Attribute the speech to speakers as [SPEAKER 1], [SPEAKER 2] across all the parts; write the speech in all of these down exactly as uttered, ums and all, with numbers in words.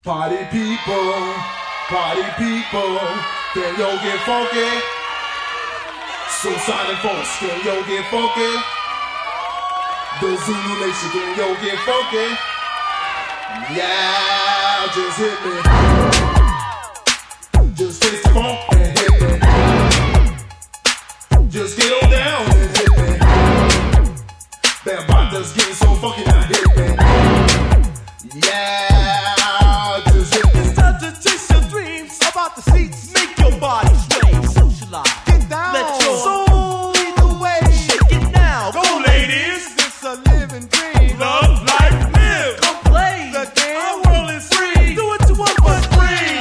[SPEAKER 1] Party people, party people, can yo get funky? Soulsonic Force, can yo get funky? The Zulu Nation, can yo get funky? Yeah, just hit me. Just taste the funk and hit me. Just get on down and hit me. That just getting so funky now, hit me. Yeah, just hit me.
[SPEAKER 2] It's time to chase your dreams about the seats. Make your body sway, socialize. Get down, let your soul lead the way. Shake it now, go, go ladies. It's a living dream. Love, life, live. Come play the game. Our world is free. Do what you want, but free.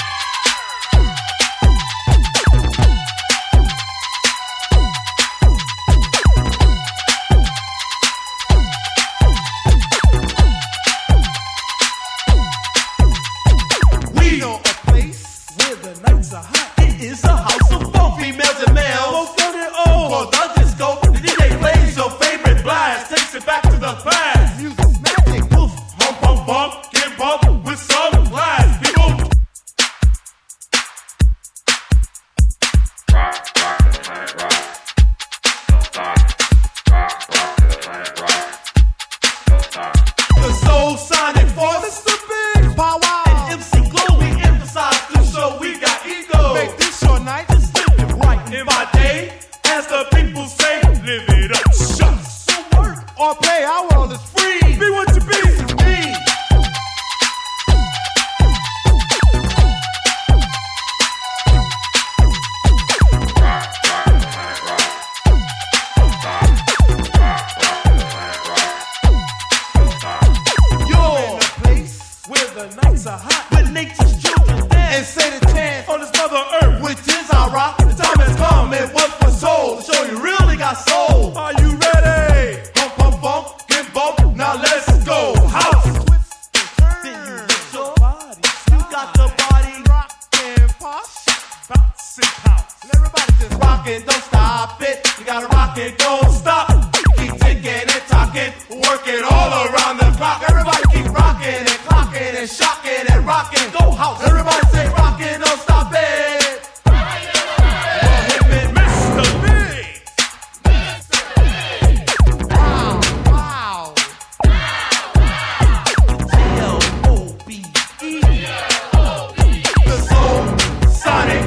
[SPEAKER 2] We know a place where the nights are hot. It is a house of funk, females and males. Both dirty old. Called the disco. The D J plays your favorite blast. Takes it back to the past. Music's magic. Poof, hump, hump, bump. Get bumped with some class. People.
[SPEAKER 3] Rock, rock to the planet rock. Don't stop. Rock, rock to the planet rock. Don't stop.
[SPEAKER 2] The Soulsonic Force. It's the big power. And M C Glow, we emphasize the show. We got ego. Make this your night. Just live it right. In my day, as the people say, live it up. Shucks. So work or play, our world is free. Be what you be. Me.
[SPEAKER 3] Rock, rock to the planet rock. Don't stop. Rock, rock to the planet rock. Don't stop.
[SPEAKER 2] You're in a place where the nights are hot. With nature's children dance. And say the chance on this mother earth. Which is our rock. The time has come and what for soul. To show you really got soul. Are you ready? Pump, pump, pump. Get bump. Now let's go. House. Then you lift your body. You got the body rockin' posh. Bouncing house. And everybody just rockin', don't stop it. You gotta rock it, don't stop. Keep ticking and talking. Work it all around the clock. Everybody keep rockin' and clockin' and shockin' and rockin'. Go house. Everybody say rockin', don't stop it. Hit me, Mister Big. Wow, wow. G L O B E. The Soulsonic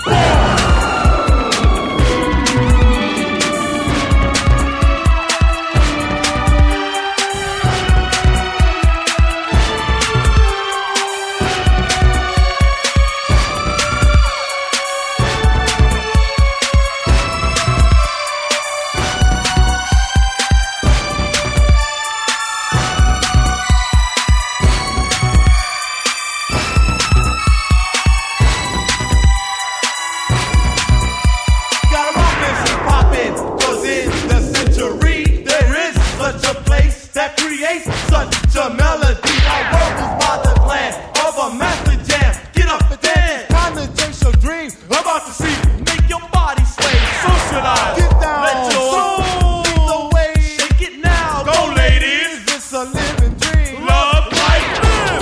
[SPEAKER 2] Gotta rock this and poppin', 'cause in the century there is such a place that creates such a melody. Our world was by the plan of a master jam. Get up and dance. Time to chase your dreams. About to see. Make your body sway. Socialize. Get down. Let your soul lead the way. Shake it now. Go, ladies. It's a living dream. Love, life, live.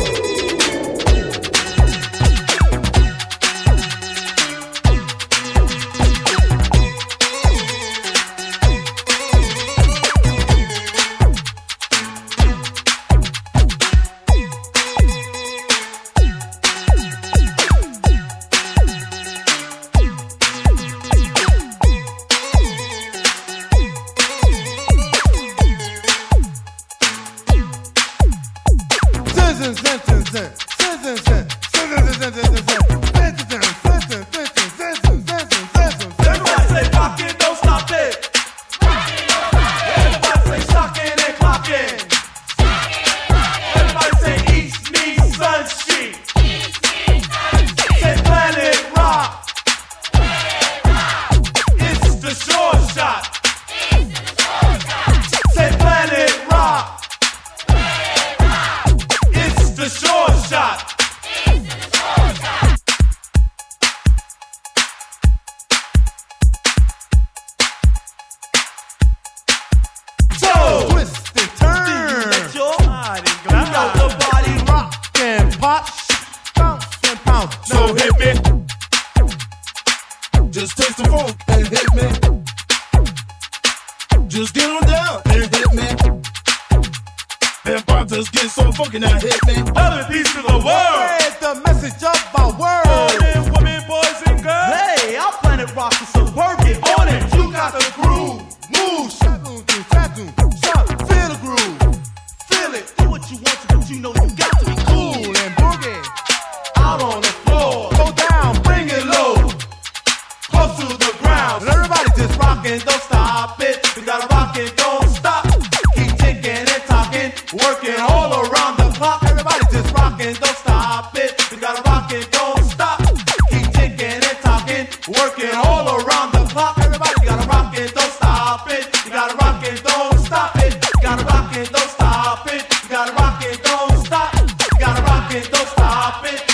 [SPEAKER 2] Everybody say rockin', don't stop it. Everybody say shockin' and clockin'. Everybody say East meets Sunstreet. Say Planet Rock. It's the short shot. Say Planet Rock. It's the short shot.
[SPEAKER 1] funky now, hit me.
[SPEAKER 2] Love and peace to the world.
[SPEAKER 4] Spread the message of my word.
[SPEAKER 2] All men, women, boys, and girls.
[SPEAKER 4] Hey, our planet rock is so working on it. You got the groove. Move, shadow, shadow, shadow. Feel the groove. Feel it. Do what you want to, but you know you got to be cool and boogie. Out on the floor. Go down, bring it low. Close to the ground. And everybody just rockin', don't stop it. We gotta rock it, don't stop. Keep ticking and talking, working all around the clock. Everybody just rockin', don't stop it. We gotta rock it, don't stop. Keep ticking and talking, working all around the clock. Everybody gotta rock it, don't stop it. You gotta rock it, don't stop it. You gotta rock it, don't stop it. You gotta rock it, don't stop. You gotta rock it, don't stop it.